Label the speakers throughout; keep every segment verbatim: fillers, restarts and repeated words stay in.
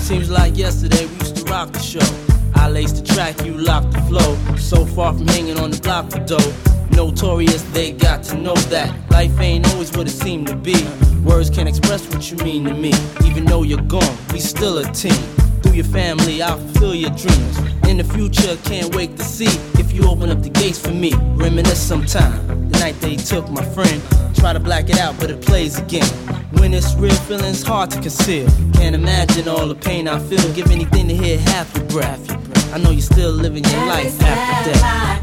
Speaker 1: Seems like yesterday we used to rock the show. I laced the track, you locked the flow. So far from hanging on the block for dough. Notorious, they got to know that life ain't always what it seemed to be. Words can't express what you mean to me. Even though you're gone, we still a team. Through your family, I'll fulfill your dreams. In the future, can't wait to see if you open up the gates for me. Reminisce sometime, the night they took my friend. Try to black it out, but it plays again. When it's real, feeling's hard to conceal. Can't imagine all the pain I feel. Give anything to hear half your breath. I know you're still living your life after death.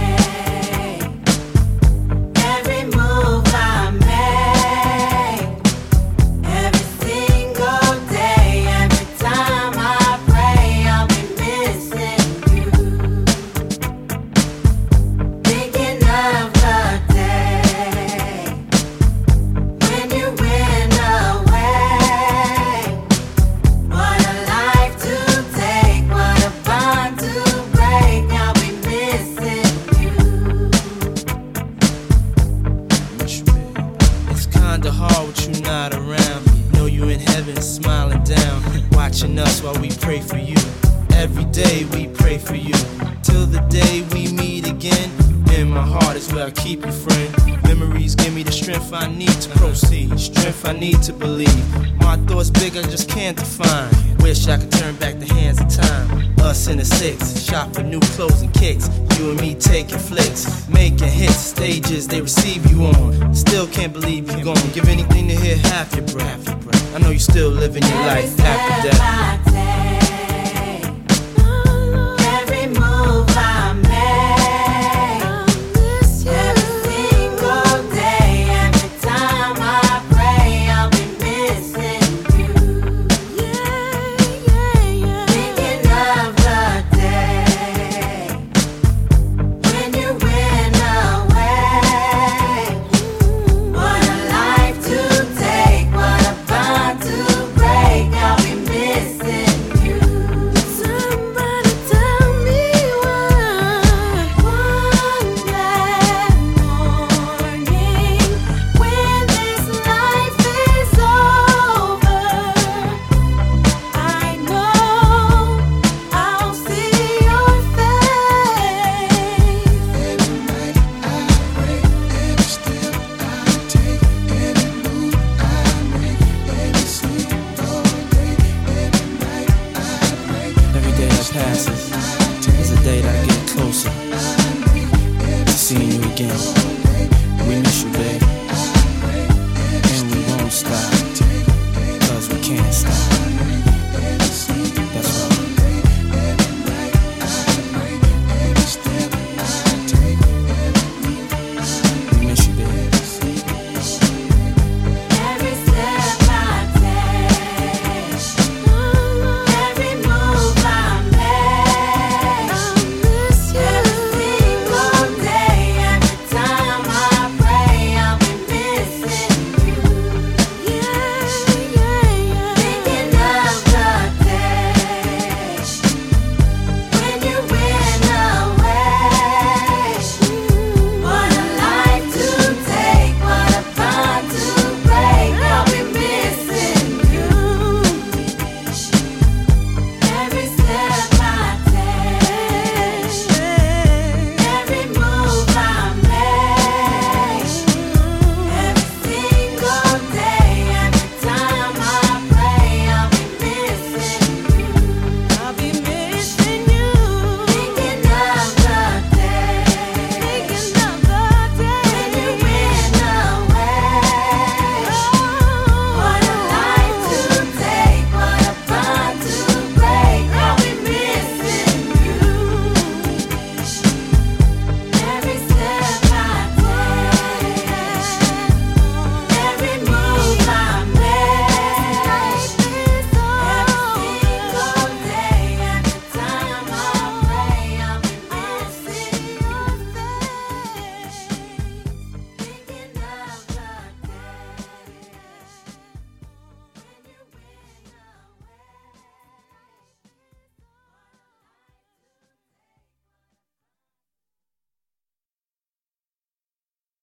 Speaker 1: Hard with you not around. Know you in heaven smiling down, watching us while we pray for you. Every day we pray for you, till the day we meet again. In my heart is where I keep you, friend. Memories give me the strength I need to proceed, strength I need to believe. My thoughts big, I just can't define. Wish I could turn back the hands of time. Us in the six, shop for new clothes and kicks. You and me taking flicks, making hits, stages they receive you on. Still can't believe you're gone. Give anything to hear half your breath. I know you still living your life after death.